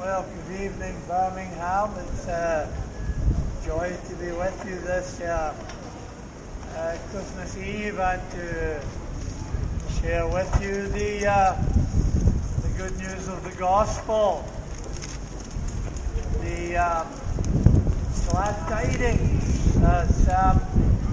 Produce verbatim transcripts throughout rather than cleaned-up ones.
Well, good evening, Birmingham. It's a joy to be with you this uh, uh, Christmas Eve and to share with you the uh, the good news of the gospel, the uh, glad tidings, as um,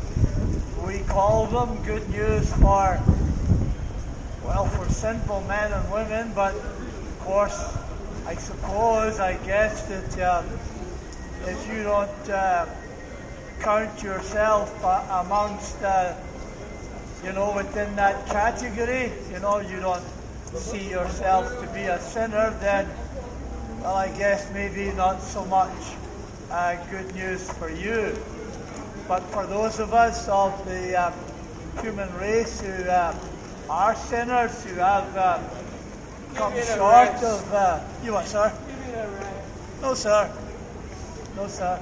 we call them, good news for well for sinful men and women, but of course, I suppose, I guess that uh, if you don't uh, count yourself uh, amongst, uh, you know, within that category, you know, you don't see yourself to be a sinner, then, well, I guess maybe not so much uh, good news for you. But for those of us of the uh, human race who uh, are sinners, who have uh, come short of... Uh, you what, sir? No, sir. No, sir.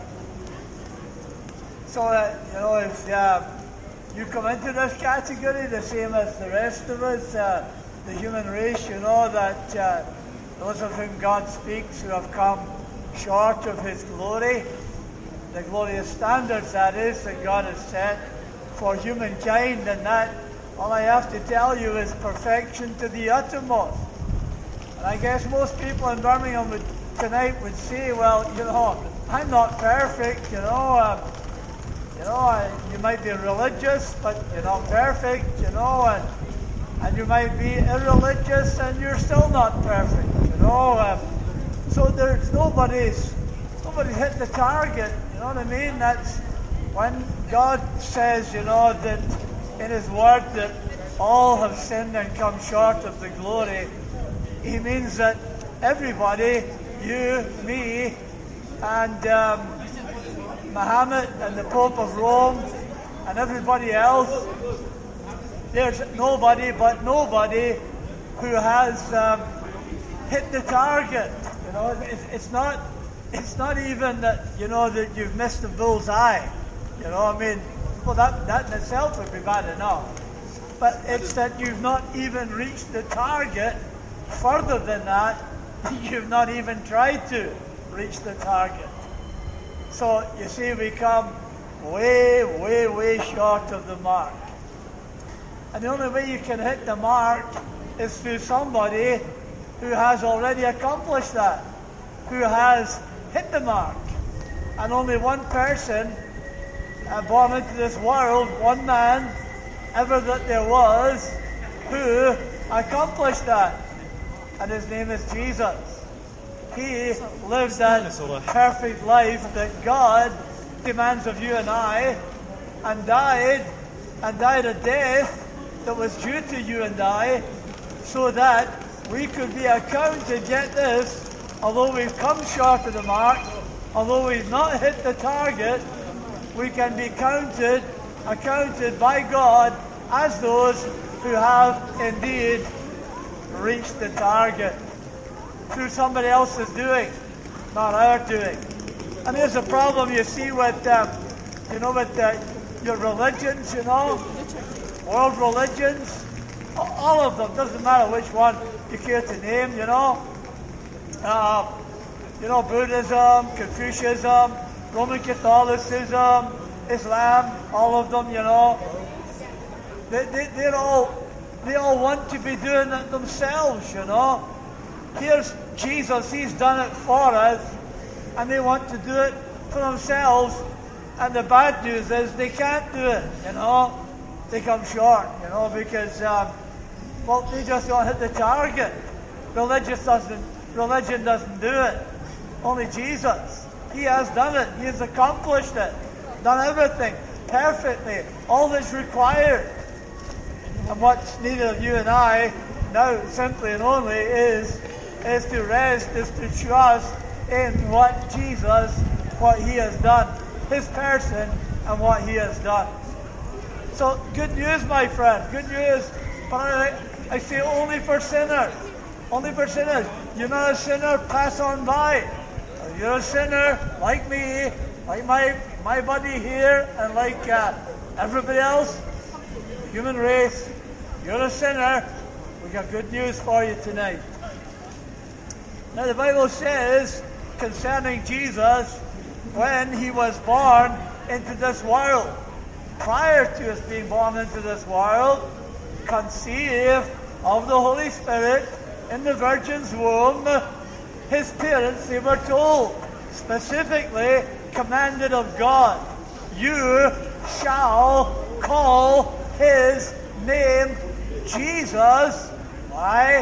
So, uh, you know, if uh, you come into this category, the same as the rest of us, uh, the human race, you know that uh, those of whom God speaks who have come short of His glory, the glorious standards, that is, that God has set for humankind, and that, all I have to tell you is perfection to the uttermost. And I guess most people in Birmingham would, tonight would say, well, you know, I'm not perfect, you know, um, you know, I, you might be religious, but you're not perfect, you know, and, and you might be irreligious and you're still not perfect, you know. Um, so there's nobody's, nobody's hit the target, you know what I mean? That's when God says, you know, that in His Word that all have sinned and come short of the glory, He means that everybody, you, me, and um, Muhammad and the Pope of Rome and everybody else, there's nobody but nobody who has um, hit the target. You know, it's, it's not, it's not even that, you know, that you've missed the bullseye. You know, I mean, well, that that in itself would be bad enough. But it's that you've not even reached the target. Further than that, you've not even tried to reach the target. So, you see, we come way, way, way short of the mark. And the only way you can hit the mark is through somebody who has already accomplished that, who has hit the mark. And only one person uh, born into this world, one man, ever that there was, who accomplished that. And His name is Jesus. He lives that perfect life that God demands of you and I, and died, and died a death that was due to you and I, so that we could be accounted, get this, although we've come short of the mark, although we've not hit the target, we can be counted, accounted by God as those who have indeed reached the target through somebody else's doing, not our doing. And there's a problem you see with, um, you know, with uh, your religions, you know, world religions, all of them, doesn't matter which one you care to name, you know. Uh, you know, Buddhism, Confucianism, Roman Catholicism, Islam, all of them, you know. They, they, they're all, they all want to be doing it themselves, you know. Here's Jesus, He's done it for us, and they want to do it for themselves. And the bad news is they can't do it, you know. They come short, you know, because, um, well, they just don't hit the target. Religion doesn't, religion doesn't do it. Only Jesus. He has done it. He has accomplished it. Done everything perfectly. All that's required. And what's needed of you and I now, simply and only, is, is to rest, is to trust in what Jesus, what He has done, His person, and what He has done. So, good news, my friend, good news. But I, I say only for sinners. Only for sinners. You're not a sinner, pass on by. If you're a sinner, like me, like my, my buddy here, and like uh, everybody else, the human race, you're a sinner, we got good news for you tonight. Now the Bible says concerning Jesus, when he was born into this world, prior to his being born into this world, conceived of the Holy Spirit in the Virgin's womb, his parents, they were told, specifically commanded of God, you shall call his name Jesus. Why?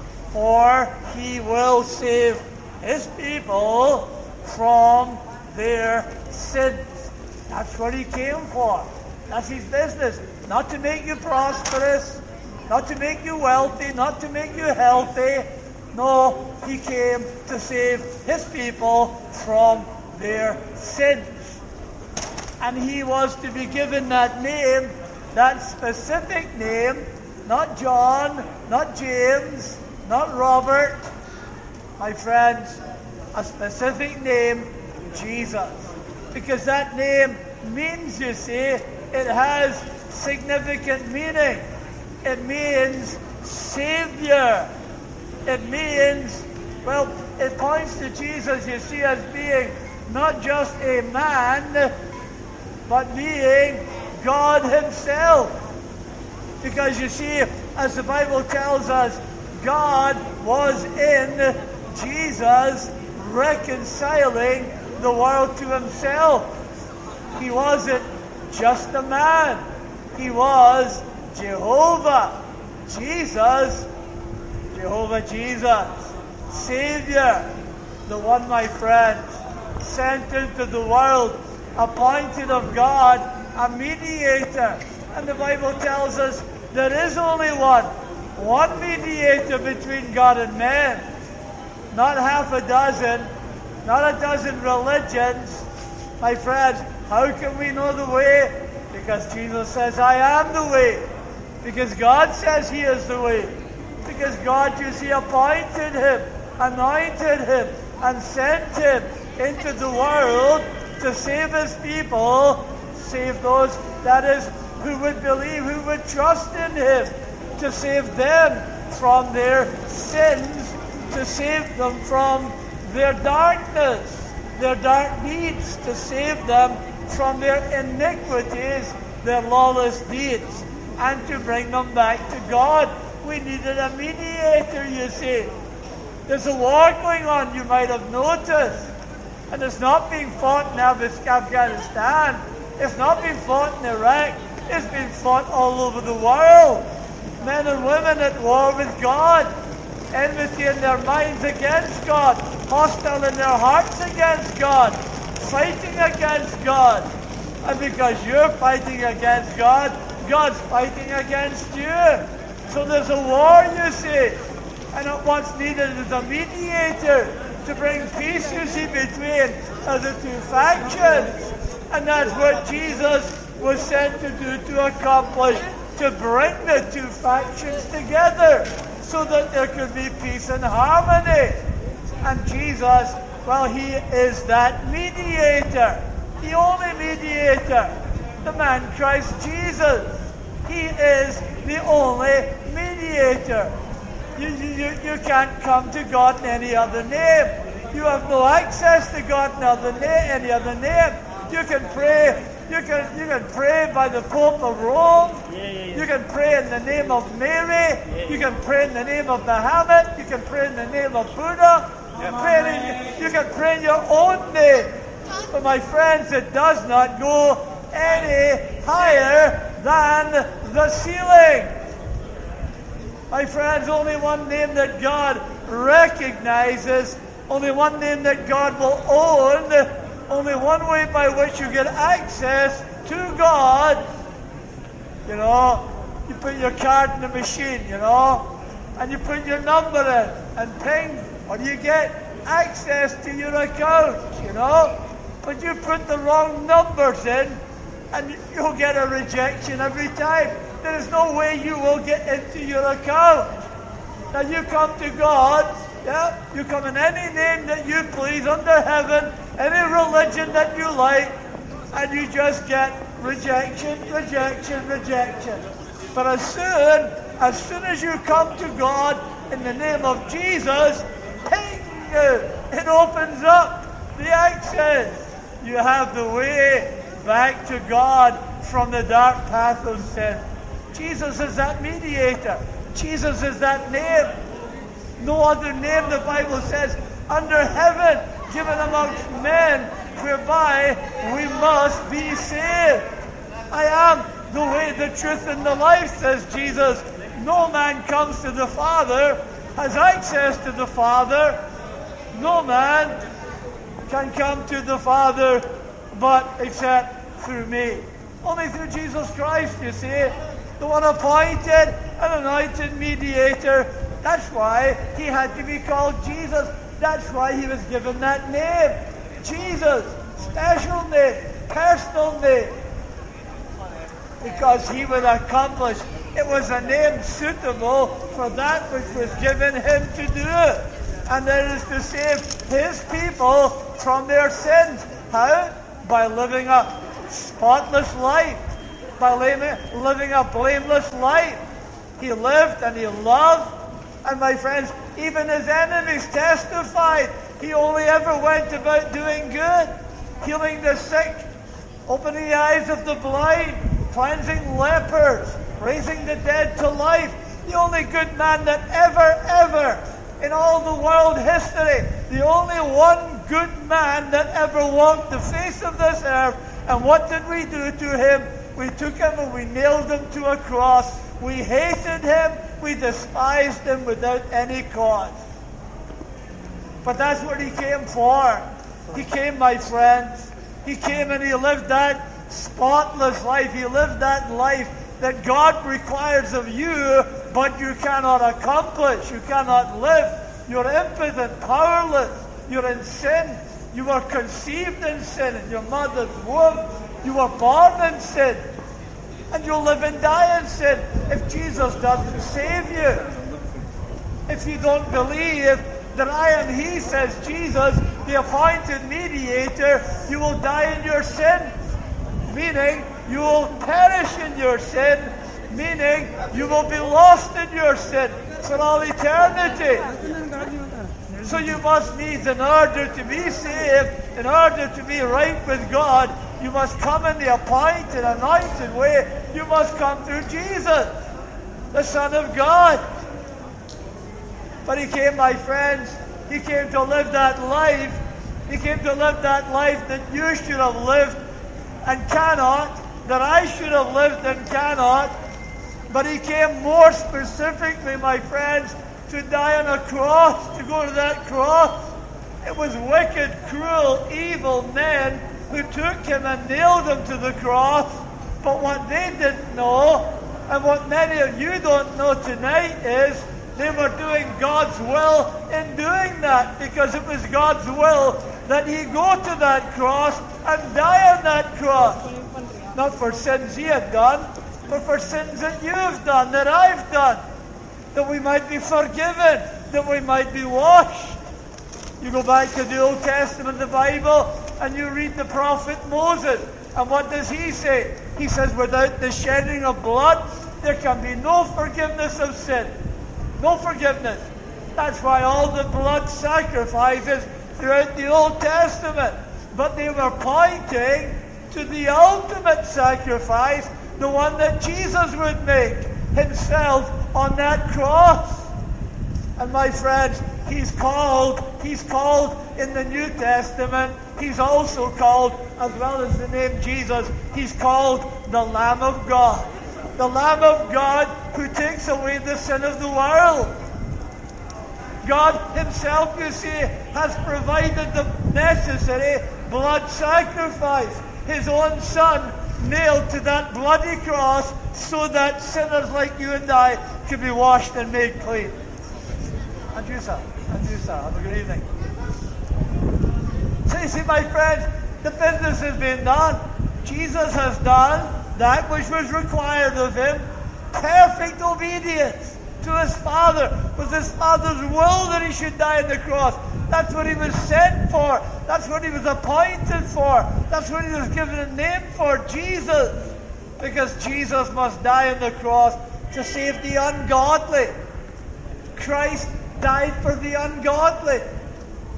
For he will save his people from their sins. That's what he came for. That's his business. Not to make you prosperous, not to make you wealthy, not to make you healthy. No, he came to save his people from their sins. And he was to be given that name, that specific name, not John, not James, not Robert. My friends, a specific name, Jesus. Because that name means, you see, it has significant meaning. It means Savior. It means, well, it points to Jesus, you see, as being not just a man, but being God himself. Because you see, as the Bible tells us, God was in Jesus reconciling the world to himself. He wasn't just a man. He was Jehovah. Jesus, Jehovah Jesus, Savior, the one, my friends, sent into the world, appointed of God, a mediator. And the Bible tells us there is only one, one mediator between God and man. Not half a dozen, not a dozen religions. My friends, how can we know the way? Because Jesus says, I am the way. Because God says he is the way. Because God, you see, appointed him, anointed him, and sent him into the world to save his people, save those, that is, who would believe, who would trust in him, to save them from their sins, to save them from their darkness, their dark deeds, to save them from their iniquities, their lawless deeds, and to bring them back to God. We needed a mediator, you see. There's a war going on, you might have noticed. And it's not being fought in Afghanistan. It's not being fought in Iraq. It's being fought all over the world. Men and women at war with God. Enmity in their minds against God. Hostile in their hearts against God. Fighting against God. And because you're fighting against God, God's fighting against you. So there's a war, you see. And what's needed is a mediator to bring peace, you see, between uh, the two factions. And that's what Jesus was sent to do, to accomplish, to bring the two factions together so that there could be peace and harmony. And Jesus, well, he is that mediator, the only mediator, the man Christ Jesus. He is the only mediator. You, you, you can't come to God in any other name. You have no access to God in other na- any other name. You can pray. You can you can pray by the Pope of Rome. Yeah, yeah, yeah. You can pray in the name of Mary. Yeah. You can pray in the name of Muhammad. You can pray in the name of Buddha. You can pray in, you can pray in your own name. But my friends, it does not go any higher than the ceiling. My friends, only one name that God recognizes, only one name that God will own, only one way by which you get access to God. You know, you put your card in the machine, you know, and you put your number in, and ping, what do you get? Access to your account, you know. But you put the wrong numbers in, and you'll get a rejection every time. There is no way you will get into your account. Now you come to God, yeah, you come in any name that you please under heaven, any religion that you like, and you just get rejection, rejection, rejection. But as soon, as soon as you come to God in the name of Jesus, ping, you. It opens up the access. You have the way back to God from the dark path of sin. Jesus is that mediator. Jesus is that name. No other name, the Bible says, under heaven, given amongst men, whereby we must be saved. I am the way, the truth, and the life, says Jesus. No man comes to the Father, has access to the Father. No man can come to the Father but except through me. Only through Jesus Christ, you see. The one appointed and anointed mediator. That's why he had to be called Jesus. That's why he was given that name. Jesus. Special name. Personal name. Because he would accomplish. It was a name suitable for that which was given him to do. And that is to save his people from their sins. How? By living a spotless life. By living a blameless life. He lived and he loved. And my friends, even his enemies testified. He only ever went about doing good. Healing the sick. Opening the eyes of the blind. Cleansing lepers. Raising the dead to life. The only good man that ever, ever in all the world history. The only one good man that ever walked the face of this earth. And what did we do to him? We took him and we nailed him to a cross. We hated him. We despised him without any cause. But that's what he came for. He came, my friends. He came and he lived that spotless life. He lived that life that God requires of you, but you cannot accomplish. You cannot live. You're impotent, powerless. You're in sin. You were conceived in sin in your mother's womb. You were born in sin. And you'll live and die in sin if Jesus doesn't save you. If you don't believe that I am He, says Jesus, the appointed mediator, you will die in your sin. Meaning, you will perish in your sin. Meaning, you will be lost in your sin for all eternity. So you must needs, in order to be saved, in order to be right with God, you must come in the appointed, anointed way. You must come through Jesus, the Son of God. But He came, my friends, He came to live that life. He came to live that life that you should have lived and cannot, that I should have lived and cannot. But He came more specifically, my friends, to die on a cross, to go to that cross. It was wicked, cruel, evil men who took Him and nailed Him to the cross. But what they didn't know, and what many of you don't know tonight, is they were doing God's will in doing that, because it was God's will that He go to that cross and die on that cross. Not for sins He had done, but for sins that you've done, that I've done. That we might be forgiven, that we might be washed. You go back to the Old Testament, the Bible, and you read the prophet Moses. And what does he say? He says, without the shedding of blood, there can be no forgiveness of sin. No forgiveness. That's why all the blood sacrifices throughout the Old Testament. But they were pointing to the ultimate sacrifice, the one that Jesus would make Himself on that cross. And my friends, He's called, He's called in the New Testament, He's also called, as well as the name Jesus, He's called the Lamb of God. The Lamb of God who takes away the sin of the world. God Himself, you see, has provided the necessary blood sacrifice. His own Son nailed to that bloody cross so that sinners like you and I could be washed and made clean. And you, sir. And you, sir. Have a good evening. So you see, my friends, the business has been done. Jesus has done that which was required of Him. Perfect obedience to His Father. It was His Father's will that He should die on the cross. That's what He was sent for. That's what He was appointed for. That's what He was given a name for, Jesus. Because Jesus must die on the cross to save the ungodly. Christ died for the ungodly.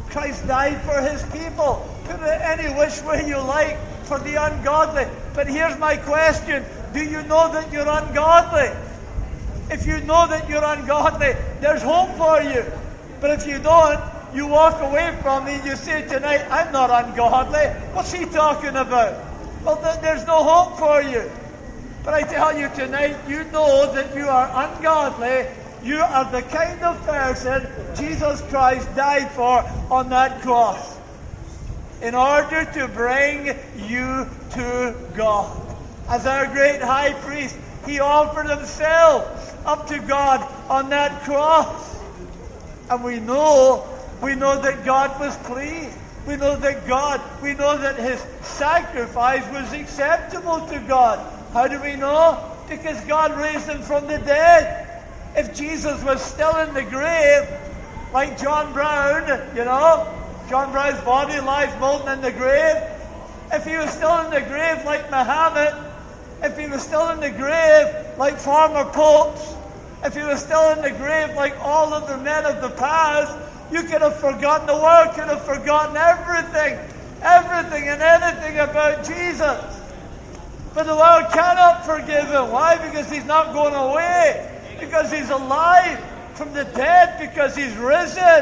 Christ died for his people. Put it any which way you like, for the ungodly. But here's my question. Do you know that you're ungodly? If you know that you're ungodly, there's hope for you. But if you don't, you walk away from me and you say tonight, I'm not ungodly. What's he talking about? Well, th- there's no hope for you. But I tell you tonight, you know that you are ungodly. You are the kind of person Jesus Christ died for on that cross, in order to bring you to God. As our great high priest, he offered himself up to God on that cross. And we know, we know that God was pleased. We know that God, we know that his sacrifice was acceptable to God. How do we know? Because God raised him from the dead. If Jesus was still in the grave, like John Brown, you know, John Brown's body lies molten in the grave. If he was still in the grave like Muhammad, if he was still in the grave like former popes, if he was still in the grave like all of the men of the past, you could have forgotten, the world could have forgotten everything, everything and anything about Jesus. But the world cannot forgive him. Why? Because he's not going away. Because he's alive from the dead, because he's risen.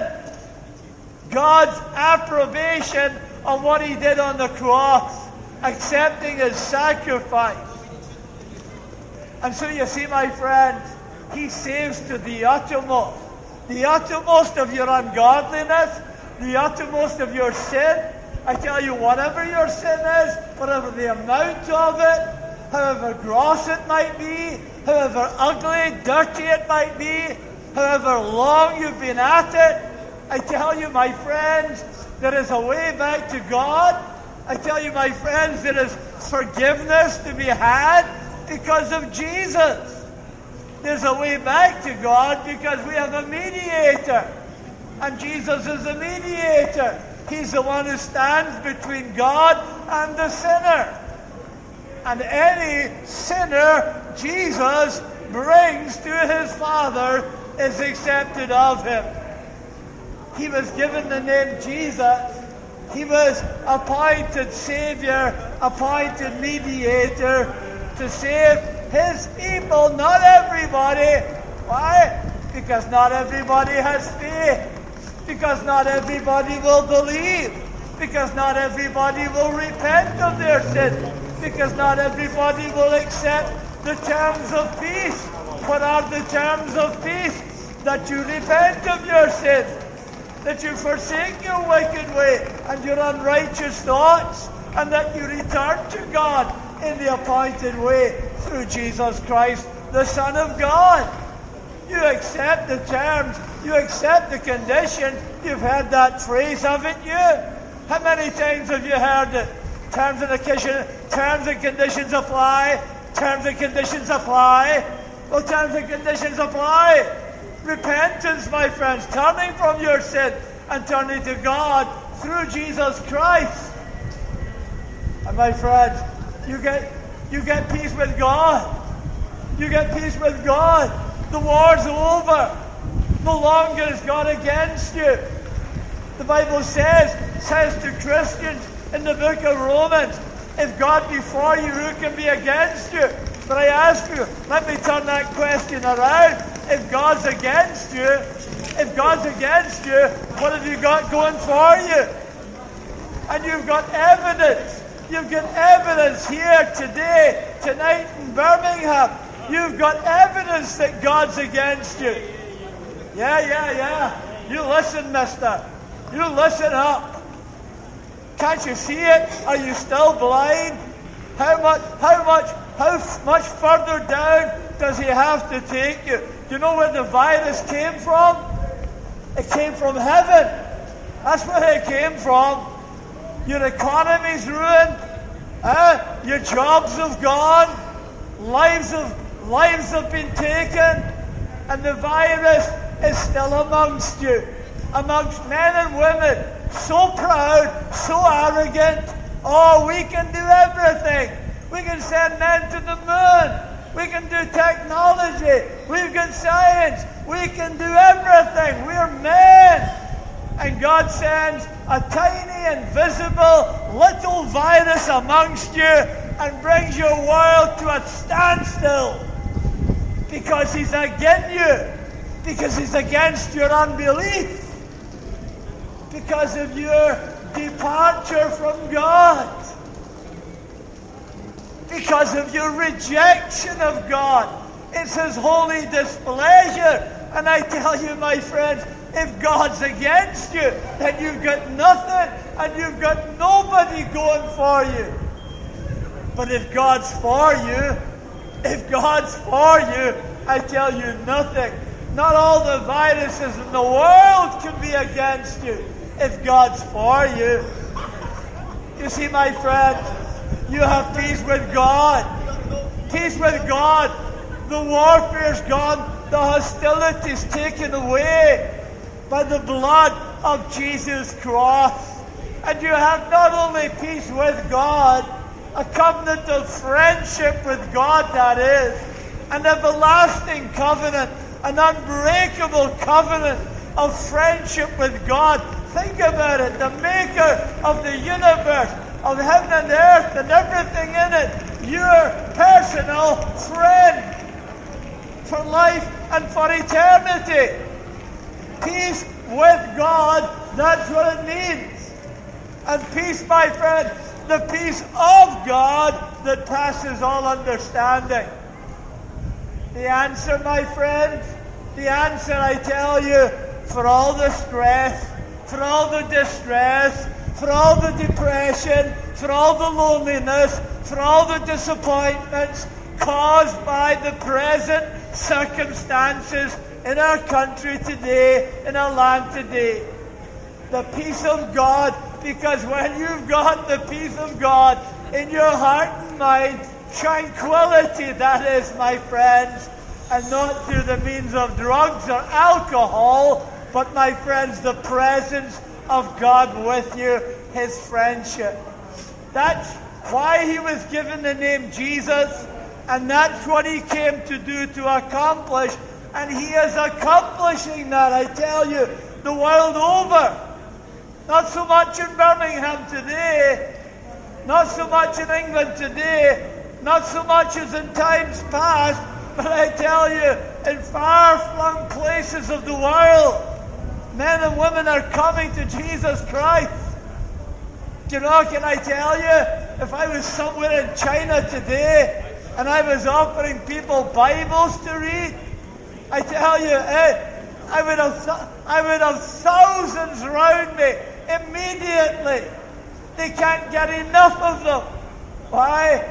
God's approbation on what he did on the cross, accepting his sacrifice. And so you see, my friends, he saves to the uttermost. The uttermost of your ungodliness, the uttermost of your sin. I tell you, whatever your sin is, whatever the amount of it, however gross it might be, however ugly, dirty it might be, however long you've been at it, I tell you, my friends, there is a way back to God. I tell you, my friends, there is forgiveness to be had because of Jesus. There's a way back to God because we have a mediator. And Jesus is a mediator. He's the one who stands between God and the sinner. And any sinner Jesus brings to his Father is accepted of him. He was given the name Jesus. He was appointed Savior, appointed mediator to save his people, not everybody. Why? Because not everybody has faith. Because not everybody will believe. Because not everybody will repent of their sin. Because not everybody will accept the terms of peace. What are the terms of peace? That you repent of your sin. That you forsake your wicked way and your unrighteous thoughts. And that you return to God in the appointed way through Jesus Christ, the Son of God. You accept the terms. You accept the condition. You've heard that phrase, haven't you? How many times have you heard it? Terms and conditions, terms and conditions apply. Terms and conditions apply. Well, terms and conditions apply. Repentance, my friends, turning from your sin and turning to God through Jesus Christ. And my friends, you get you get peace with God. You get peace with God. The war's over. No longer is God against you. The Bible says, says to Christians in the book of Romans, if God be for you, who can be against you? But I ask you, let me turn that question around. If God's against you, if God's against you, what have you got going for you? And you've got evidence. You've got evidence here today, tonight in Birmingham. You've got evidence that God's against you. Yeah, yeah, yeah. You listen, mister. You listen up. Can't you see it? Are you still blind? How much, how much, how much further down does he have to take you? Do you know where the virus came from? It came from heaven. That's where it came from. Your economy's ruined. Uh, your jobs have gone. Lives have, lives have been taken. And the virus is still amongst you. Amongst men and women. So proud, so arrogant. Oh, we can do everything. We can send men to the moon. We can do technology. We've got science. We can do everything. We're men. And God sends a tiny, invisible, little virus amongst you and brings your world to a standstill. Because he's against you. Because he's against your unbelief. Because of your departure from God. Because of your rejection of God. It's his holy displeasure. And I tell you, my friends, if God's against you, then you've got nothing and you've got nobody going for you. But if God's for you, if God's for you, I tell you nothing. Not all the viruses in the world can be against you if God's for you. You see, my friends, you have peace with God. Peace with God. The warfare's gone. The hostility's taken away by the blood of Jesus' cross. And you have not only peace with God, a covenant of friendship with God, that is, an everlasting covenant, an unbreakable covenant of friendship with God. Think about it, the maker of the universe, of heaven and earth and everything in it, your personal friend for life and for eternity. Peace with God, that's what it means. And peace, my friend, the peace of God that passes all understanding. The answer, my friends, the answer, I tell you, for all the stress, for all the distress, for all the depression, for all the loneliness, for all the disappointments caused by the present circumstances in our country today, in our land today. The peace of God, because when you've got the peace of God in your heart and mind, tranquility, that is, my friends, and not through the means of drugs or alcohol, but, my friends, the presence of God with you, his friendship. That's why he was given the name Jesus, and that's what he came to do, to accomplish. And he is accomplishing that, I tell you, the world over. Not so much in Birmingham today, not so much in England today, not so much as in times past, but I tell you, in far-flung places of the world, men and women are coming to Jesus Christ. You know, can I tell you, if I was somewhere in China today and I was offering people Bibles to read, I tell you, eh, I would have, I would have thousands around me immediately. They can't get enough of them. Why?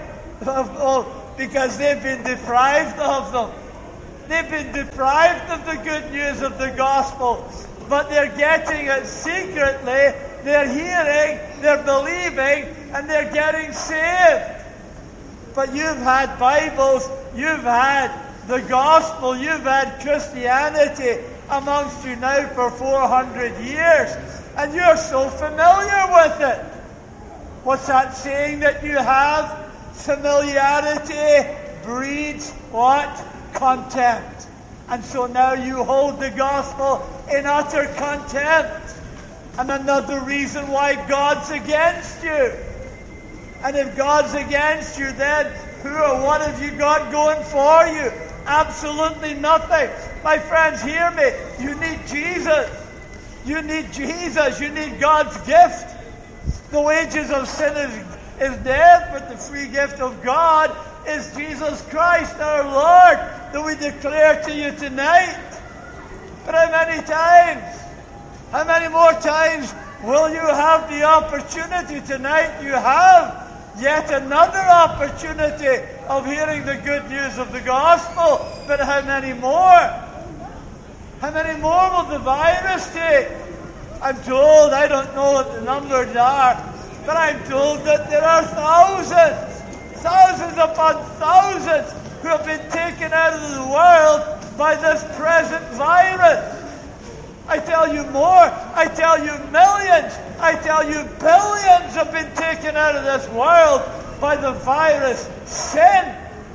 Oh, because they've been deprived of them. They've been deprived of the good news of the gospel. But they're getting it secretly. They're hearing, they're believing, and they're getting saved. But you've had Bibles, you've had the gospel, you've had Christianity amongst you now for four hundred years. And you're so familiar with it. What's that saying that you have? Familiarity breeds what? Contempt. And so now you hold the gospel in utter contempt. And another reason why God's against you. And if God's against you, then who or what have you got going for you? Absolutely nothing. My friends, hear me. You need Jesus. You need Jesus. You need God's gift. The wages of sin is, is death, but the free gift of God is Jesus Christ, our Lord, that we declare to you tonight. But how many times, how many more times will you have the opportunity tonight? You have yet another opportunity of hearing the good news of the gospel. But how many more? How many more will the virus take? I'm told, I don't know what the numbers are, but I'm told that there are thousands, thousands upon thousands who have been taken out of the world by this present virus. I tell you more, I tell you millions, I tell you billions have been taken out of this world by the virus sin.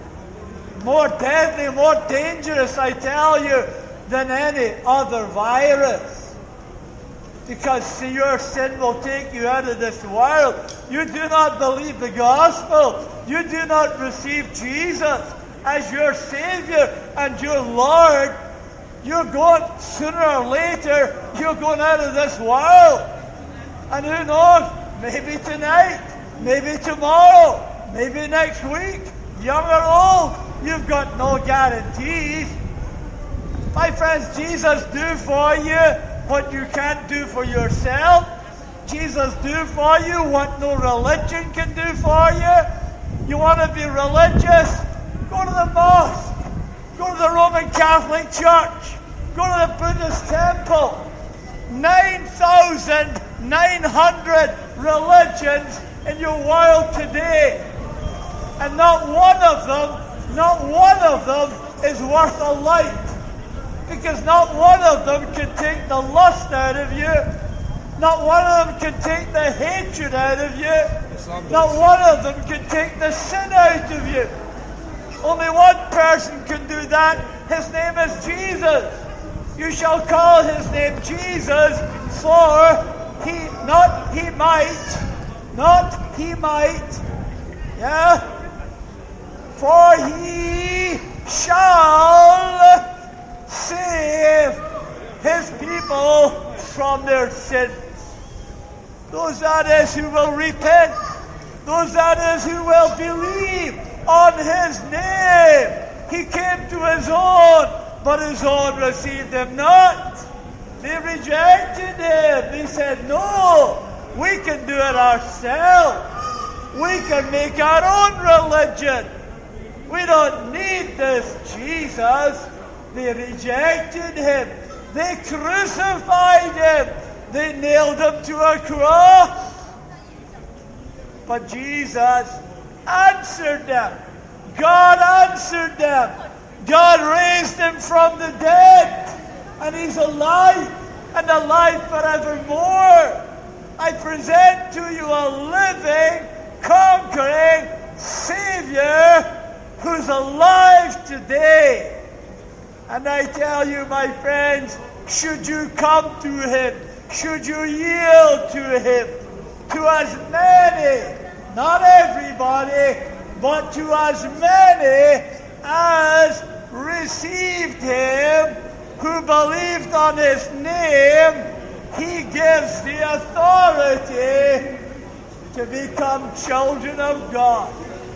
More deadly, more dangerous, I tell you, than any other virus. because see, your sin will take you out of this world. You do not believe the gospel. You do not receive Jesus as your Savior and your Lord. You're going, sooner or later, you're going out of this world. And who knows, maybe tonight, maybe tomorrow, maybe next week, young or old, you've got no guarantees. My friends, Jesus do for you what you can't do for yourself. Jesus do for you what no religion can do for you. You want to be religious? Go to the mosque. Go to the Roman Catholic Church. Go to the Buddhist temple. nine thousand nine hundred religions in your world today. And not one of them, not one of them is worth a light. Because not one of them can take the lust out of you. Not one of them can take the hatred out of you. Not one of them can take the sin out of you. Only one person can do that. His name is Jesus. You shall call his name Jesus, for he, not he might, not he might, yeah, for he shall save his people from their sins. Those that is who will repent, those that is who will believe on his name. He came to his own, but his own received him not. They rejected him. They said, no, we can do it ourselves. We can make our own religion. We don't need this Jesus. They rejected him. They crucified him. They nailed him to a cross. But Jesus answered them. God answered them. God raised him from the dead. And he's alive and alive forevermore. I present to you a living, conquering Savior who's alive today. And I tell you, my friends, should you come to him, should you yield to him, to as many, not everybody, but to as many as received him, who believed on his name, he gives the authority to become children of God.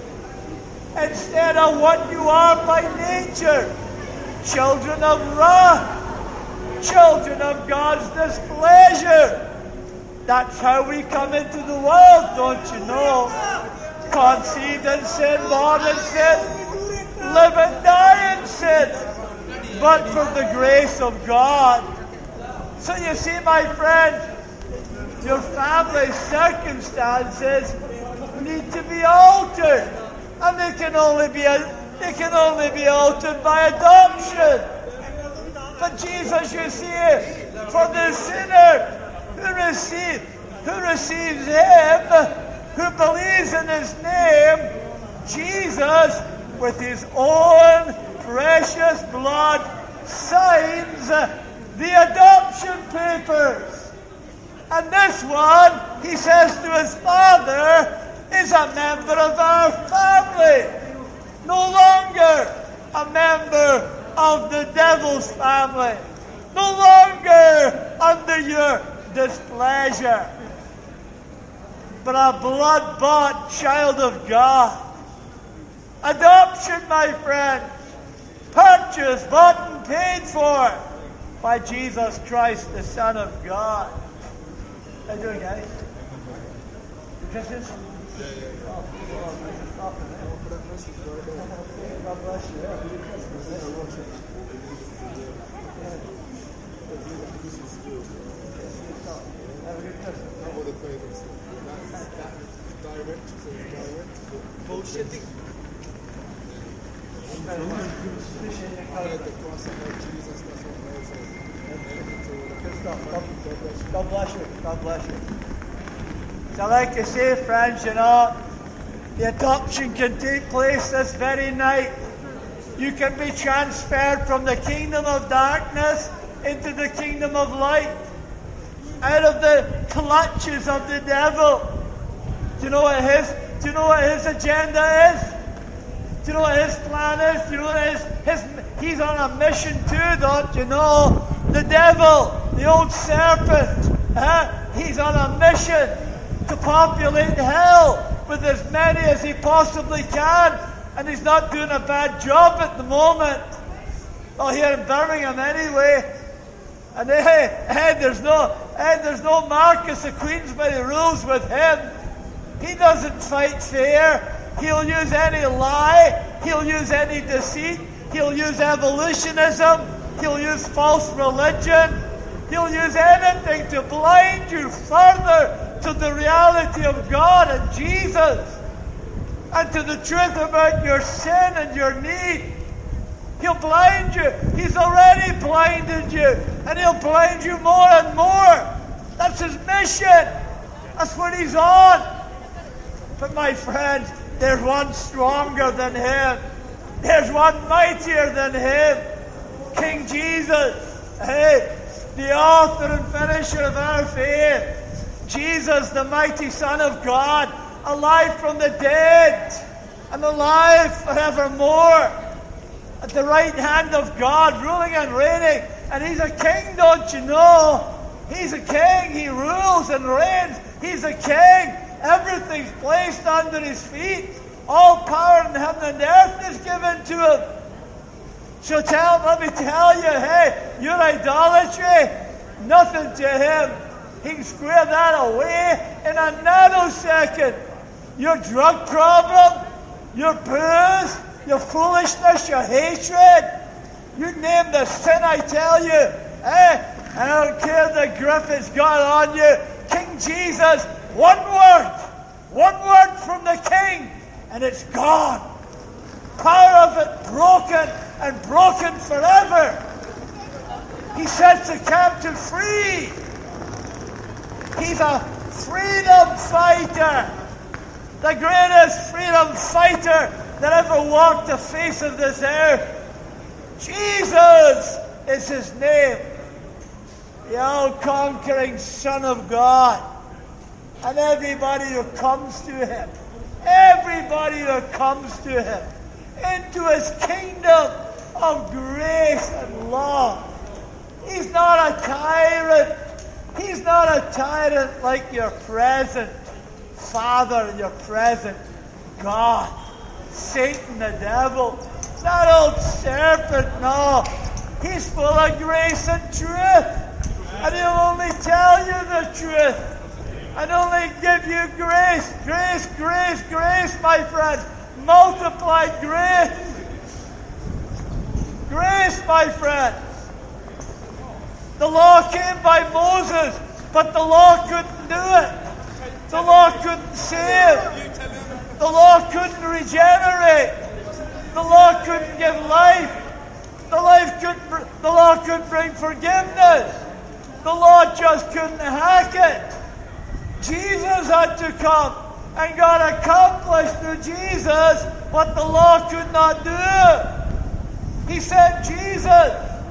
Instead of what you are by nature, children of wrath, children of God's displeasure. That's how we come into the world, don't you know? Conceived in sin, born in sin, live and die in sin, but for the grace of God. So you see, my friend, your family circumstances need to be altered, and they can only be they can only be altered by adoption. But Jesus, you see, for the sinner who receives who receives him, who believes in his name, Jesus, with his own precious blood, signs the adoption papers. And this one, he says to his father, is a member of our family. No longer a member of the devil's family. No longer under your displeasure. But a blood-bought child of God. Adoption, my friends. Purchased, bought and paid for by Jesus Christ, the Son of God. How you doing, guys? Christians? Yeah, yeah, yeah. Oh, oh, God bless you. Have a good Christmas. Direct, so direct. Bullshitting. God bless you. God bless you. So like I say, friends, you know, the adoption can take place this very night. You can be transferred from the kingdom of darkness into the kingdom of light. out of the clutches of the devil. Do you know what his, do you know what his agenda is? Do you know what his plan is? Do you know what his, his, he's on a mission too, don't you know? The devil, the old serpent, huh? He's on a mission to populate hell with as many as he possibly can. And he's not doing a bad job at the moment. Well, here in Birmingham anyway. And hey, hey, there's no, hey, there's no Marcus of Queensbury rules with him. He doesn't fight fair. He'll use any lie. He'll use any deceit. He'll use evolutionism. He'll use false religion. He'll use anything to blind you further to the reality of God and Jesus and to the truth about your sin and your need. He'll blind you. He's already blinded you. And he'll blind you more and more. That's his mission. That's what he's on. But my friends, there's one stronger than him. There's one mightier than him. King Jesus. Hey, the author and finisher of our faith. Jesus, the mighty Son of God, alive from the dead and alive forevermore. At the right hand of God, ruling and reigning. And he's a king, don't you know? He's a king. He rules and reigns. He's a king. Everything's placed under his feet. All power in heaven and earth is given to him. So tell, let me tell you, hey, your idolatry, nothing to him. He can square that away in a nanosecond. Your drug problem, your booze, your foolishness, your hatred, you name the sin, I tell you. Hey, I don't care the grip it's got on you. King Jesus, one word, one word from the King, and it's gone. Power of it broken and broken forever. He sets the captive free. He's a freedom fighter. The greatest freedom fighter that ever walked the face of this earth. Jesus is his name. The all-conquering Son of God. And everybody who comes to him, everybody who comes to him, into his kingdom of grace and love. He's not a tyrant. He's not a tyrant like your present father and your present God. Satan, the devil. That old serpent, no. He's full of grace and truth. And he'll only tell you the truth. And only give you grace, grace, grace, grace, my friend. Multiplied grace. Grace, my friend. The law came by Moses, but the law couldn't do it. The law couldn't save. The law couldn't regenerate. The law couldn't give life. The life couldn't. The law couldn't bring forgiveness. The law just couldn't hack it. Jesus had to come, and God accomplished through Jesus what the law could not do. He sent Jesus,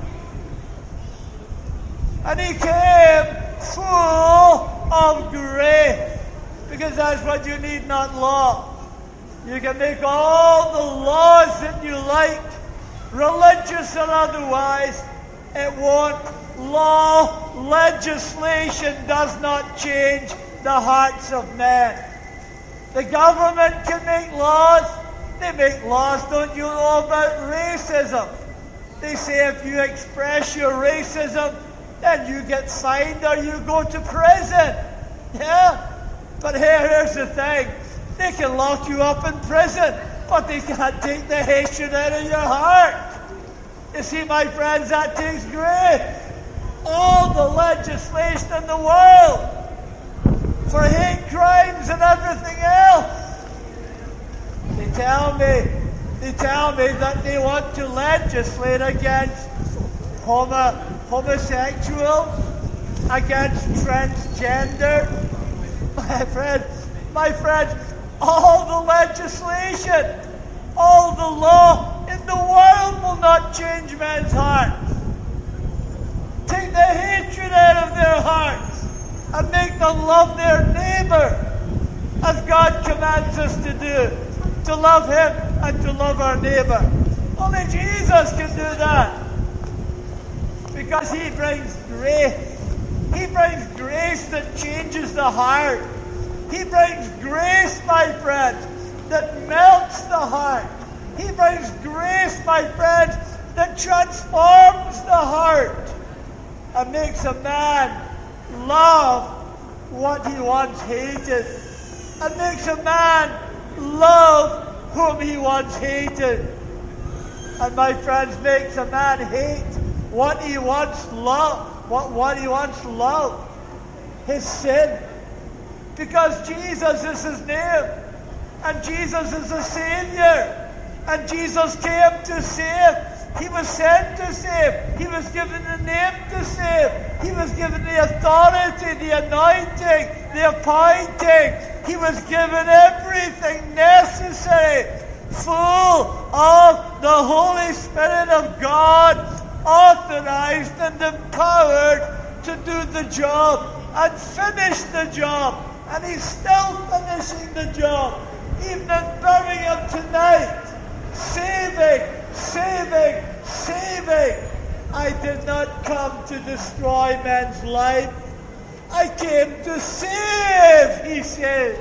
and he came full of grace, because that's what you need, not law. You can make all the laws that you like, religious and otherwise. It won't. Law, legislation does not change the hearts of men. The government can make laws. They make laws, don't you know, about racism. They say if you express your racism, then you get fined or you go to prison. Yeah? But here, here's the thing. They can lock you up in prison, but they can't take the hatred out of your heart. You see, my friends, that takes grace. All the legislation in the world for hate crimes and everything else. They tell me, they tell me that they want to legislate against homo, homosexuals, against transgender. My friends, my friends, all the legislation, all the law in the world will not change men's hearts. Take the hatred out of their hearts. and make them love their neighbor as God commands us to do, to love Him and to love our neighbor. Only Jesus can do that, because He brings grace. He brings grace that changes the heart. He brings grace, my friends, that melts the heart. He brings grace, my friends, that transforms the heart and makes a man love what he once hated, and makes a man love whom he once hated. And my friends, makes a man hate what he once loved, what, what he once loved, his sin. Because Jesus is his name, and Jesus is the Savior, and Jesus came to save. He was sent to save. He was given the name to save. He was given the authority, the anointing, the appointing. He was given everything necessary, full of the Holy Spirit of God, authorized and empowered to do the job and finish the job. And He's still finishing the job, even in Birmingham tonight. Saving, saving, saving. I did not come to destroy men's life. I came to save, He says.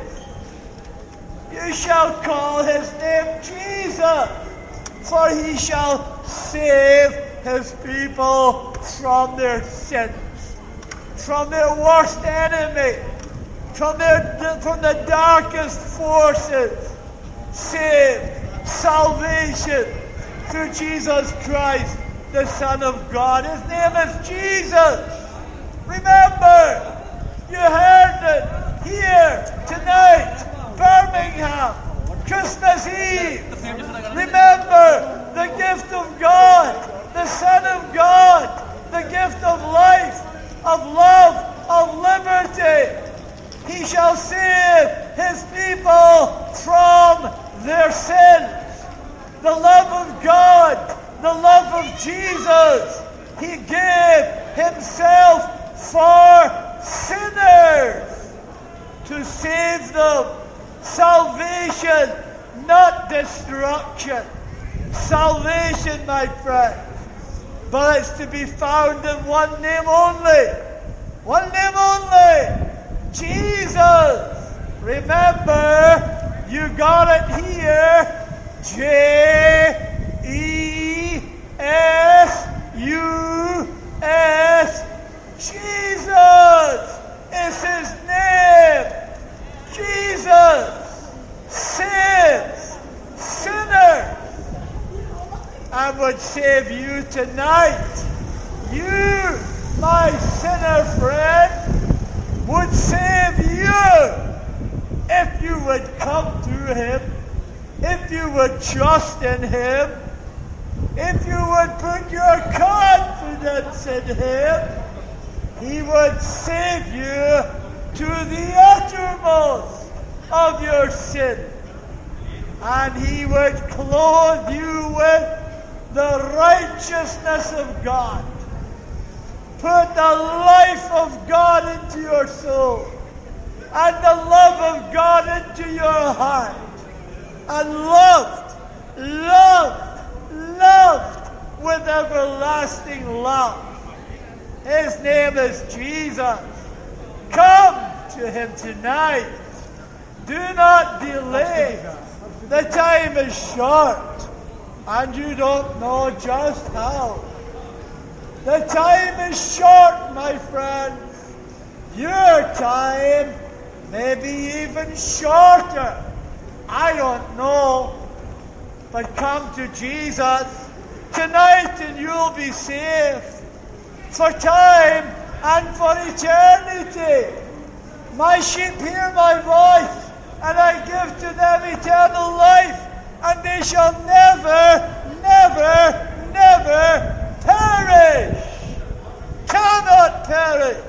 You shall call His name Jesus, for He shall save His people from their sins, from their worst enemy, from their from the darkest forces. Saved, salvation through Jesus Christ, the Son of God. His name is Jesus. Remember, you heard it here tonight, Birmingham, Christmas Eve. Remember the gift of God, the Son of God, the gift of life, of love, of liberty. He shall save His people from their sins. The love of God, the love of Jesus. He gave Himself for sinners to save them. Salvation, not destruction. Salvation, my friend. But it's to be found in one name only. One name only. Jesus. Remember, you got it here. J E S U S. Jesus is His name. Jesus saves sinners and would save you tonight. You, my sinner friend, would save you if you would come to Him, if you would trust in Him, if you would put your confidence in Him. He would save you to the uttermost of your sin, and He would clothe you with the righteousness of God. Put the life of God into your soul, and the love of God into your heart, and loved, loved, loved with everlasting love. His name is Jesus. Come to Him tonight. Do not delay. The time is short, and you don't know just how. The time is short, my friends. Your time may be even shorter. I don't know. But come to Jesus tonight and you'll be saved for time and for eternity. My sheep hear my voice, and I give to them eternal life, and they shall never, never, never perish. Cannot perish.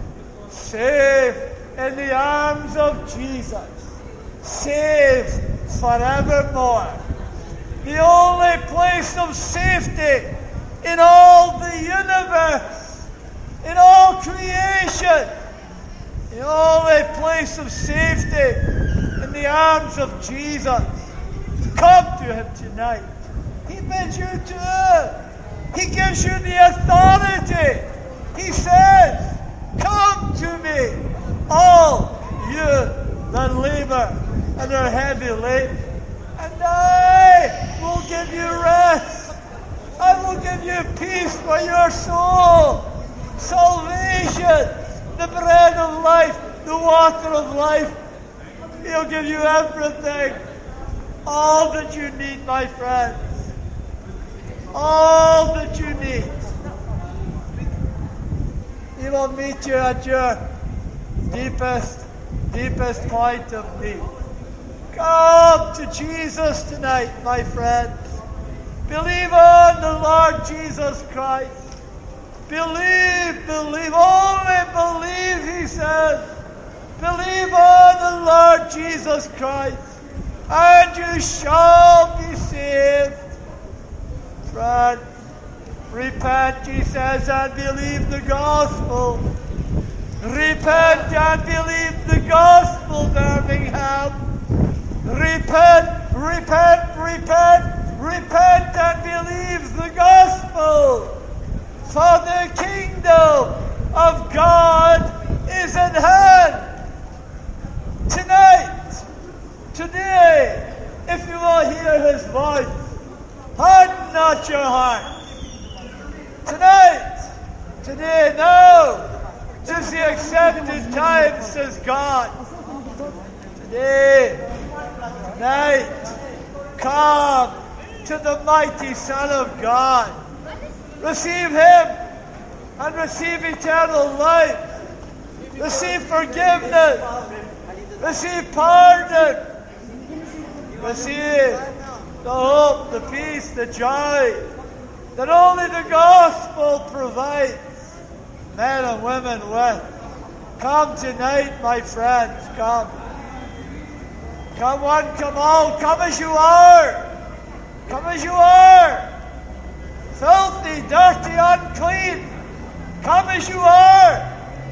Safe in the arms of Jesus. Safe forevermore. The only place of safety in all the universe, in all creation, The only place of safety in the arms of Jesus. Come to him tonight. He bids you to. He gives you the authority. He says, come to me, all you that labor and are heavy laden, and I will give you rest. I will give you peace for your soul, salvation, the bread of life, the water of life. He'll give you everything, all that you need, my friends. All that you need. He will meet you at your deepest, deepest point of need. Come to Jesus tonight, my friends. Believe on the Lord Jesus Christ. Believe, believe, only believe, he says. Believe on the Lord Jesus Christ, and you shall be saved. Friend, repent, he says, and believe the gospel. Repent and believe the gospel, Birmingham. Repent, repent, repent, repent and believe the gospel. For the kingdom of God is at hand. Tonight, today, if you will hear his voice, harden not your heart. Tonight, today, now is the accepted time, says God. Today, night, come to the mighty Son of God. Receive him and receive eternal life. Receive forgiveness. Receive pardon. Receive the hope, the peace, the joy that only the gospel provides men and women with. Come tonight, my friends, come. Come one, come all, come as you are. Come as you are. Filthy, dirty, unclean. Come as you are.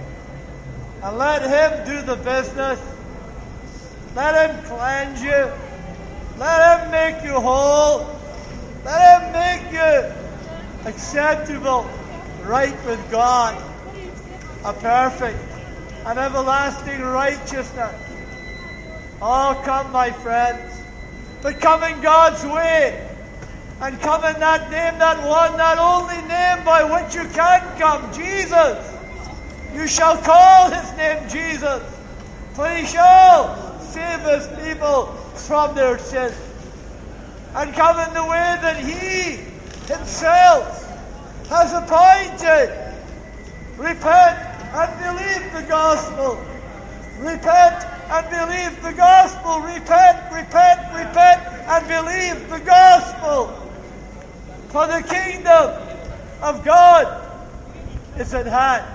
And let him do the business. Let him cleanse you. Let him make you whole. Let him make you acceptable, right with God. A perfect and everlasting righteousness. Oh, come, my friends. But come in God's way. And come in that name, that one, that only name by which you can come, Jesus. You shall call his name Jesus, for he shall save his people from their sins. And come in the way that he himself has appointed. Repent and believe the gospel. Repent and believe the gospel. Repent, repent, repent, and believe the gospel. For the kingdom of God is at hand.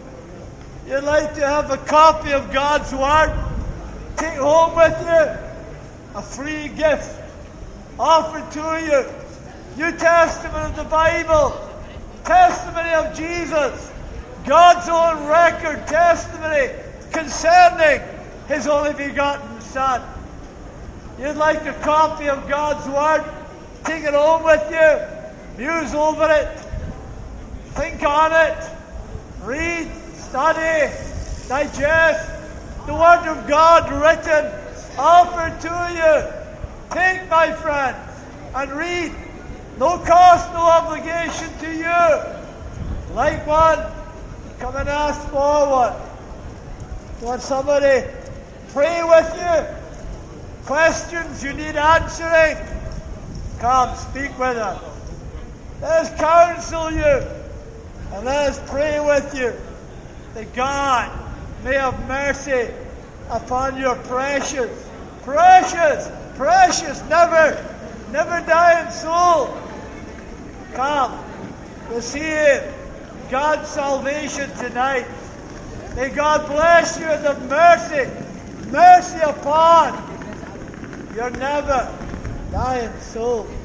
You'd like to have a copy of God's Word? Take home with you a free gift offered to you. New Testament of the Bible, testimony of Jesus, God's own record testimony concerning his only begotten Son. You'd like a copy of God's Word? Take it home with you. Muse over it. Think on it. Read, study, digest the Word of God written, offered to you. Take, my friends, and read. No cost, no obligation to you. Like one, come and ask for one. Want somebody pray with you? Questions you need answering? Come, speak with us. Let us counsel you, and let us pray with you, that God may have mercy upon your precious, precious, precious, never, never dying soul. Come, receive God's salvation tonight. May God bless you and have mercy, mercy upon your never dying soul.